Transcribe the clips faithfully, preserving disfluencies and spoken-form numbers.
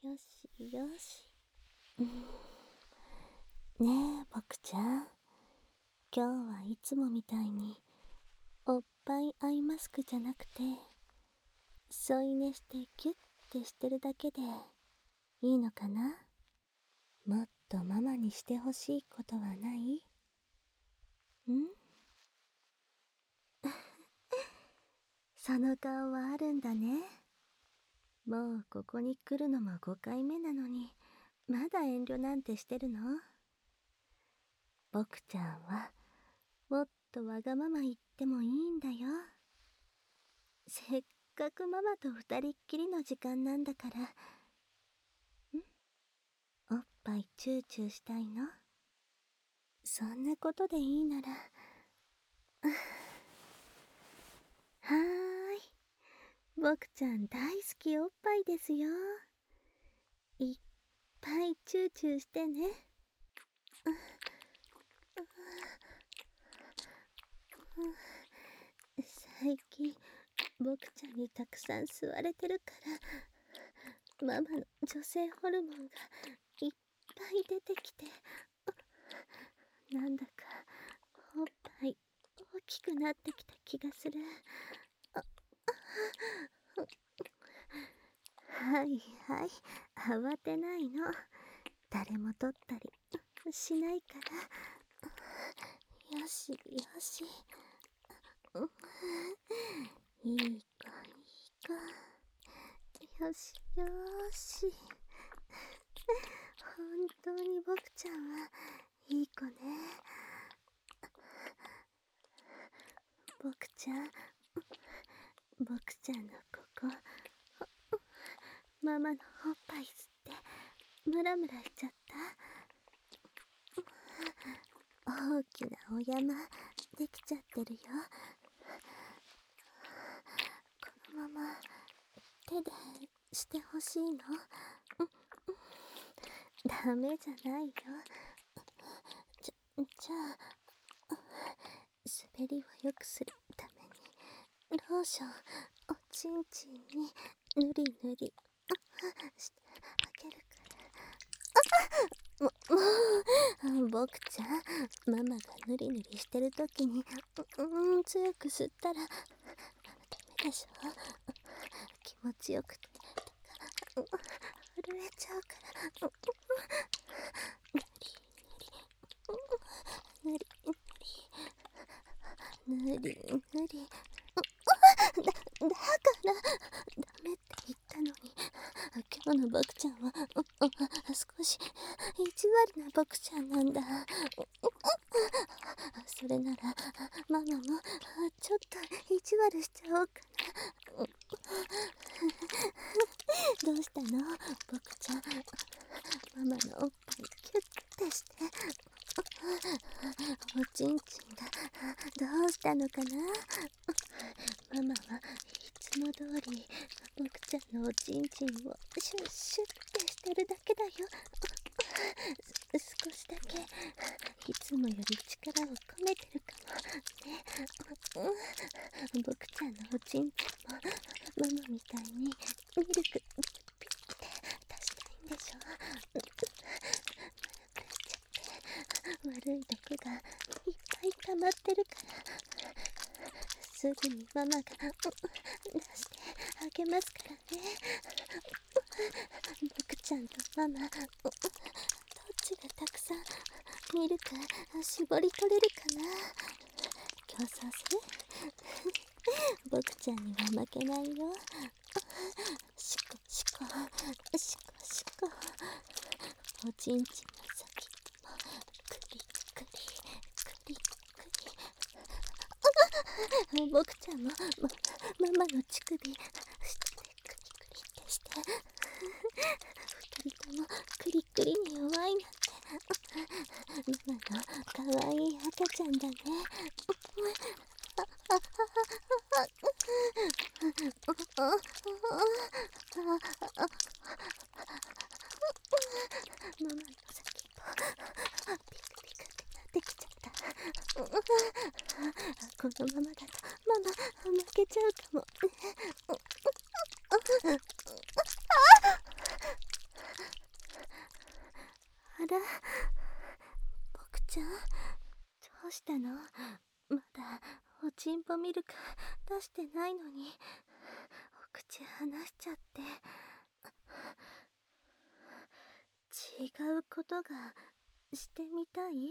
よしよし。ねえ、僕ちゃん。今日はいつもみたいに、おっぱいアイマスクじゃなくて、添い寝してキュッてしてるだけでいいのかな？もっとママにしてほしいことはない？ん？その顔はあるんだね。もうここに来るのもごかいめなのに、まだ遠慮なんてしてるの？僕ちゃんは、もっとわがまま言ってもいいんだよ。せっかくママと二人っきりの時間なんだから。ん？おっぱいチューチューしたいの？そんなことでいいなら。はーい。僕ちゃん大好きおっぱいですよ。いっぱいチューチューしてね。最近僕ちゃんにたくさん吸われてるからママの女性ホルモンがいっぱい出てきて、なんだかおっぱい大きくなってきた気がする。はいはい、慌てないの。誰も取ったりしないから。よしよし。いい子いい子。よしよし。本当に僕ちゃんはいい子ね。僕ちゃん、僕ちゃんのここ、ママのおっぱい吸ってムラムラしちゃった。大きなお山できちゃってるよ。このまま手でしてほしいの？ダメじゃないよ。じゃ、じゃあ、滑りを良くするためにローションおちんちんにぬりぬりしてあげるから。も、もう、僕ちゃん、ママがぬりぬりしてるときに、うん、強く吸ったらダメでしょ。気持ちよくて手が震えちゃうから。ぬりぬりぬりぬりぬり。だ、だからダメって言ったのに。今日の僕ちゃんは少し意地悪な僕ちゃんなんだ。それならママもちょっと意地悪しちゃおうかな。どうしたの僕ちゃん。ママのおっぱいキュッてして。おちんちんがどうしたのかな。ママはいつも通り僕ちゃんのおちんちんをシュッシュッてしてるだけだよ。少しだけいつもより力を込めてるかもね。僕ちゃんのおちんちんもママみたいにミルクピッピッて出したいんでしょ。悪い毒がいっぱい溜まってるから、すぐにママが出してあげますからね。僕ちゃんとママ、どっちがたくさんミルク絞り取れるかな。競争する？僕ちゃんには負けないよ。シコシコシコシコ。おちんちんの先もクリクリクリクリ。僕ちゃんも、ま、ママの乳首下でクリクリってして。二人ともクリクリに弱いなんて。ママのかわいい赤ちゃんだね。ママの先もピクピクってなってきちゃった。このままだとママ負けちゃうかも。 うしたの？まだおちんぽミルク出してないのにお口離しちゃって。違うことがしてみたい？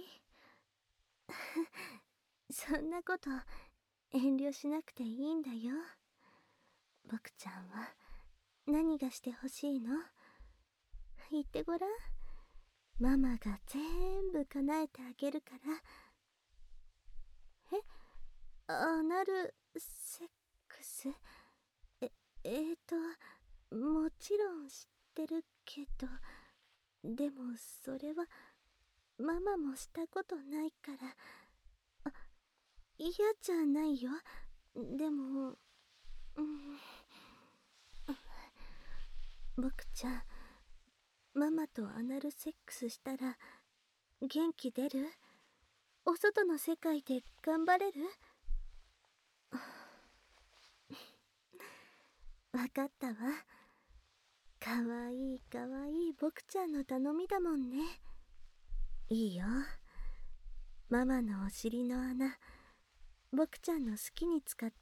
そんなこと遠慮しなくていいんだよ。僕ちゃんは何がしてほしいの？言ってごらん。ママが全部叶えてあげるから。え？アナルセックス？え、えーと、もちろん知ってるけど、でもそれはママもしたことないから。あ、嫌じゃないよ。でも、うん、僕ちゃん、ママとアナルセックスしたら元気出る？お外の世界で頑張れる？わかったわ。かわいいかわいい僕ちゃんの頼みだもんね。いいよ。ママのお尻の穴、僕ちゃんの好きに使って。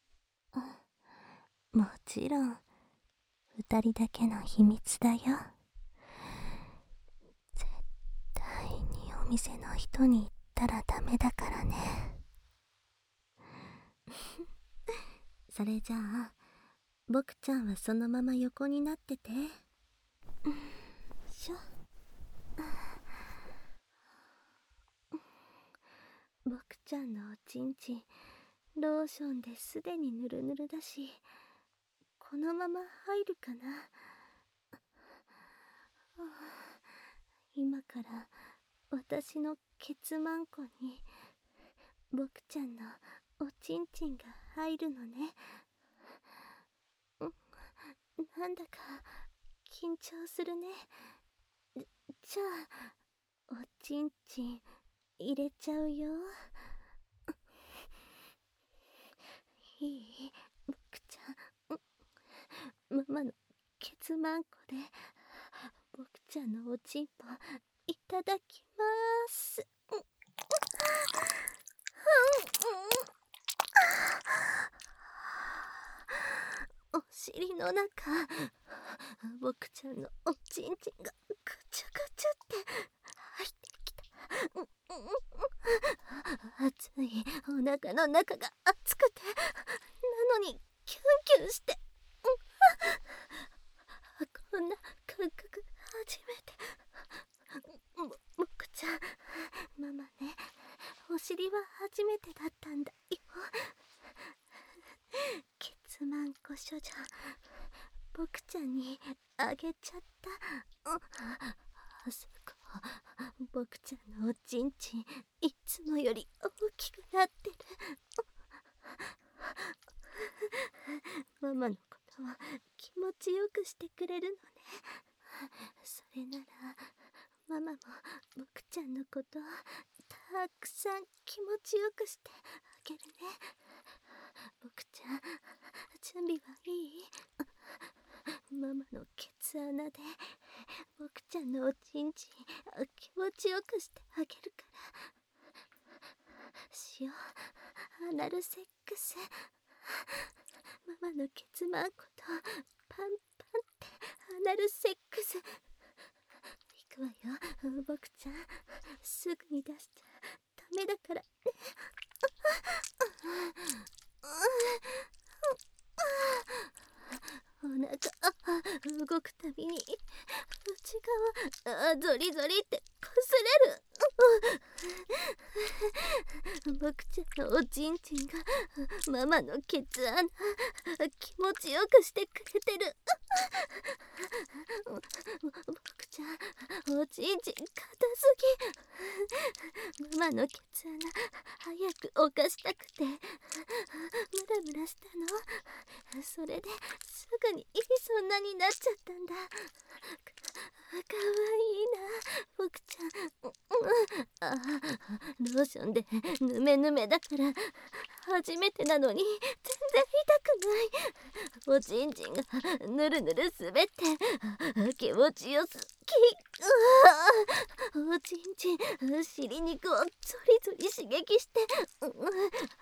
もちろん二人だけの秘密だよ。絶対にお店の人に言ったらダメだからね。それじゃあ僕ちゃんはそのまま横になってて。しょ。僕ちゃんのおちんちんローションですでにヌルヌルだし、このまま入るかな。今から私のケツマンコに僕ちゃんのおちんちんが入るのね。なんだか緊張するね。じゃあおちんちん入れちゃうよ。いい？僕ちゃん、ママのケツマンコで僕ちゃんのおちんぽいただきまーす。お尻の中、僕ちゃんのおちんちんがぐちゅぐちゅって入ってきた。熱いお腹の中が熱くて、なのにキュンキュンして、こんな感覚初めて。ぼ僕ちゃん、ママね、お尻は初めてだったんだよ。ケツマンコ処女、僕ちゃんにあげちゃった。あそこ、僕ちゃんのおちんちんいつもより大きくなってる。ママのことを気持ちよくしてくれるのね。それならママも僕ちゃんのことをたくさん気持ちよくしてあげるね。僕ちゃん、準備はいい？ママのケツ穴で僕ちゃんのおちんちん気持ちよくしてあげるから。しよう、アナルセックス。ママのケツマンコとパンパンってアナルセックス。いくわよ、僕ちゃん。すぐに出しちゃダメだからね。お腹動くたびに内側ゾリゾリってこすれる。僕ちゃんのおちんちんがママのケツ穴気持ちよくしてくれてる。僕ちゃんおちんちん硬すぎ。ママのケツ穴早く犯したくてムラムラしたの。それですぐにそんなになっちゃったんだ。か、かわいいな僕ちゃん。あローションでヌメヌメだから初めてなのに全然痛くない。おちんちんがぬるぬる滑って気持ちよすうわおちんちん尻肉をゾリゾリ刺激して、うん、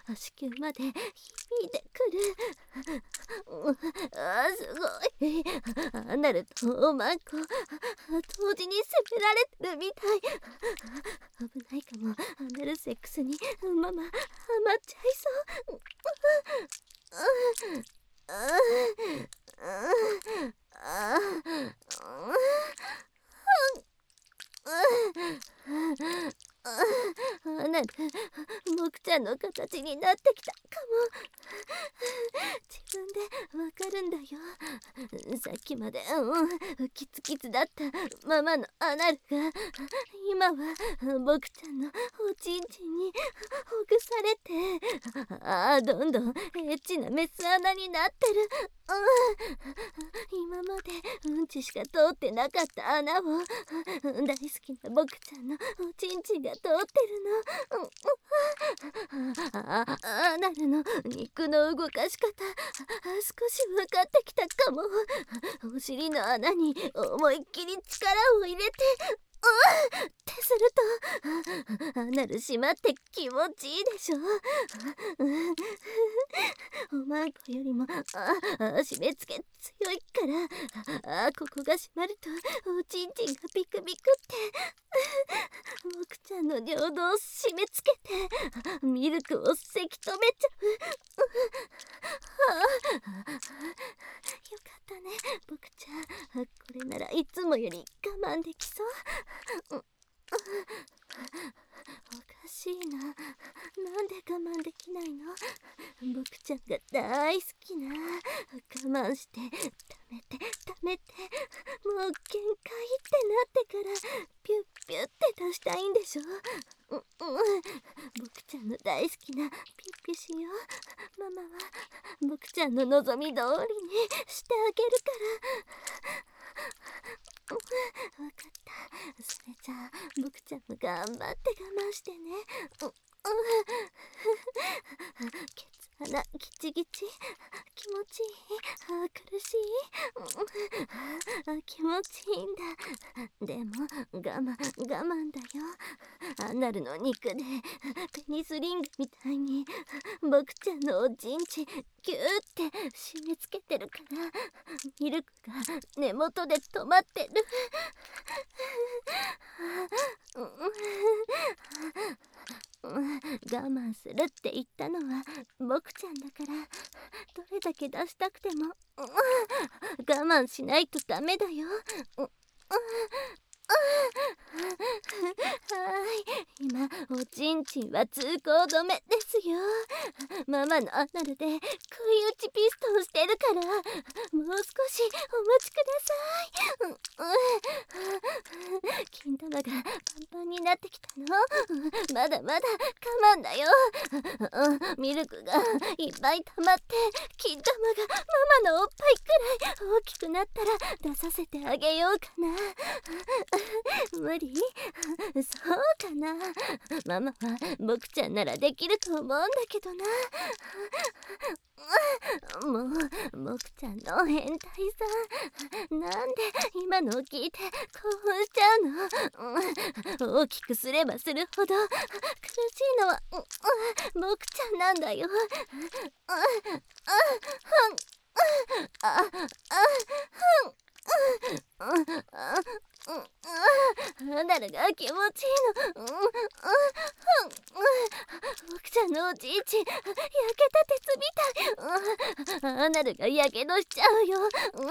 子宮まで響いてくる。うん、あすごい。アナルとおまんこ同時に責められてるみたい。危ないかも。アナルセックスにママハマっちゃいそう。アナル、もくちゃんの形になってきたかも。自分でわかるんだよ。さっきまで、うん、キツキツだったママのアナルが今はもくちゃんのおちんちんにほぐされて、ああどんどんエッチなメス穴になってる。うん、今までうんちしか通ってなかった穴を大好きなもくちゃんのおちんちんが通ってるの。うん、ああアナルの肉の動かし方少し分かってきたかも。お尻の穴に思いっきり力を入れて、うんってするとアナル閉まって気持ちいいでしょ。おまんこよりもああ締め付け強いからあここが閉まるとおちんちんがビクビクってもくちゃんの尿道を締め付けてミルクをせき止めちゃう。よかったねぼくちゃん。これならいつもより我慢できそう。おかしいな。なんで我慢できないの。ぼくちゃんが大好きな。我慢して溜めて溜めてもう限界ってなってからピュッピュッって出したいんでしょ。う、うん、ぼくちゃんの大好きなピッピしよう。ママはぼくちゃんの望み通りにしてあげるから。わかった。それじゃあぼくちゃんも頑張って我慢してね。う、うん、ケツ穴ギチギチ気持ちいい。あ苦しい。あ気持ちいいんだ。でも我慢我慢だよ。アナルの肉でペニスリングみたいにぼくちゃんのおちんちギューって締め付けてるからミルクが根元で止まってる。我慢するって言ったのはぼくちゃんだからどれだけ出したくても我慢しないとダメだよ。はい今おちんちんは通行止めですよ。ママのアナルで食い打ちピストンしてるからもう少しお待ちください。金玉がパンパンになってきたの。まだまだ我慢だよ。ミルクがいっぱい溜まって金玉がママのおっぱいくらい大きくなったら出させてあげようかな。無理？そうかな。ママはぼくちゃんならできると思うんだけどな。もうぼくちゃんの変態さんなんで今のを聞いて興奮しちゃうの。大きくすればするほど苦しいのはぼくちゃんなんだよ。あアナルが気持ちいいの。ぼくちゃんのおちんち焼けた鉄みたい。アナルがやけどしちゃうよ。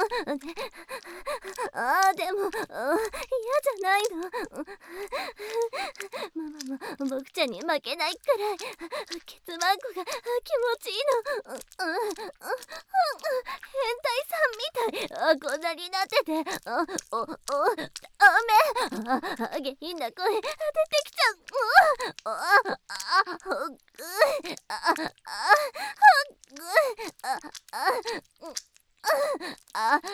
あーでも嫌じゃないの。ママもぼくちゃんに負けないくらいケツマンコが気持ちいいの。変態さんみたい。あこんなになっててあおおダメ。あ下品な声出てきちゃう。あああほっぐああほっぐあああ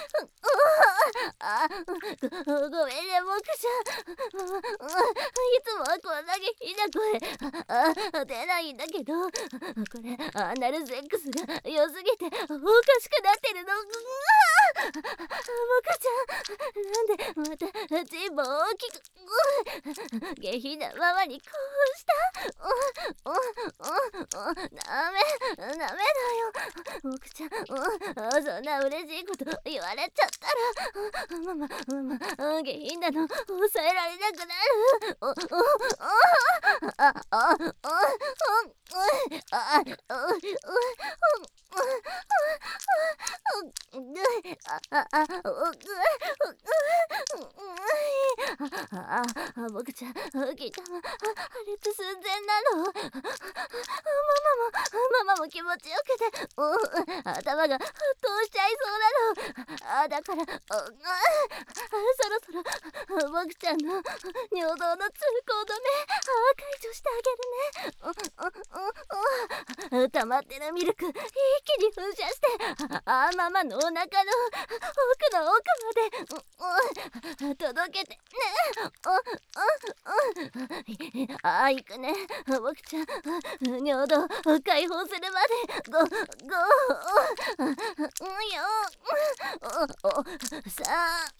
あごごめんねぼくちゃん。いつもはこんな下品な声あ出ないんだけどこれアナルセックスが良すぎておかしくなってるの。 僕ちゃん、なんで私も大きく下品なままにこうした。ダメダメだよ僕ちゃん。そんな嬉しいこと言われちゃったらママママ下品なの抑えられなくなる。おおおあああああああ僕ちゃんきっと破裂寸前なの。ママもママも気持ちよくて頭が沸騰しちゃいそうなの。あだからそろそろ僕ちゃんの尿道の通行止め解除してあげるね。溜まってるミルク一気に噴射してあママのお腹の奥の奥まで届けてね。ああ行くね僕ちゃん。尿道解放するまでごごよさあ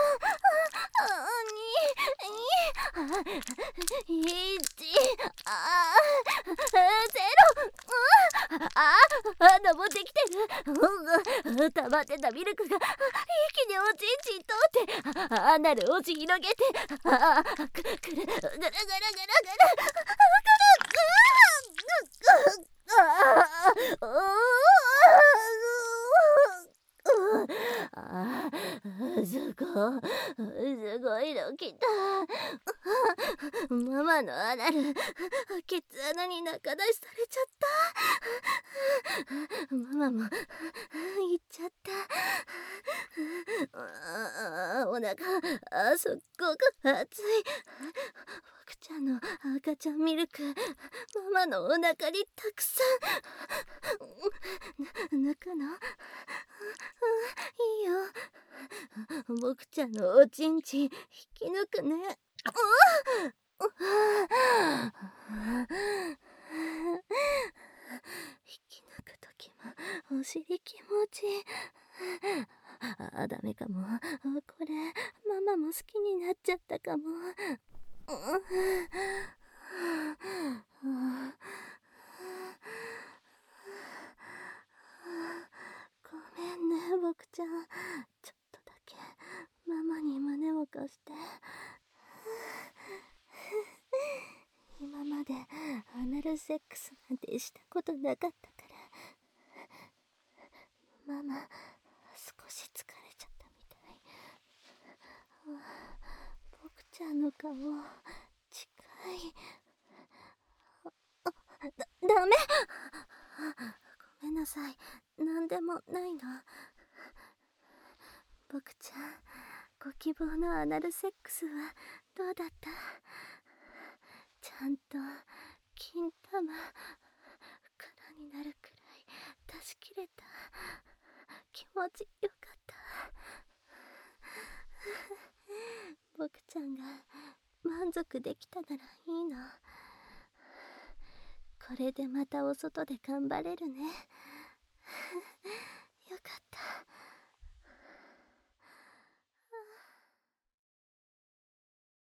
にいちあゼロあ登ってきてる。溜まってたミルクが一気におちんちん通ってアナルを押し広げてあくくるぐるぐるぐるぐるぐるぐるああすごすごいの来た。ママのアナルケツ穴に中出しされちゃった。ママも行っちゃった。あお腹あすっごく熱い。僕ちゃんの赤ちゃんミルクママのお腹にたくさん抜くのいいよ。僕ちゃんのおちんちん引き抜くね。引き抜くときもお尻気持ちいい。あダメかもこれママも好きになっちゃったかも。ごめんね僕ちゃん。ちょっとだけママに胸を貸して。今までアナルセックスなんてしたことなかったからママ少し疲れちゃったみたい。僕ちゃんの顔近い。だダメごめんなさい。なんでもないの。僕ちゃんご希望のアナルセックスはどうだった？ちゃんと金玉空になるくらい出し切れた？気持ちよかった？僕ちゃんが満足できたならいいの。これでまたお外で頑張れるね。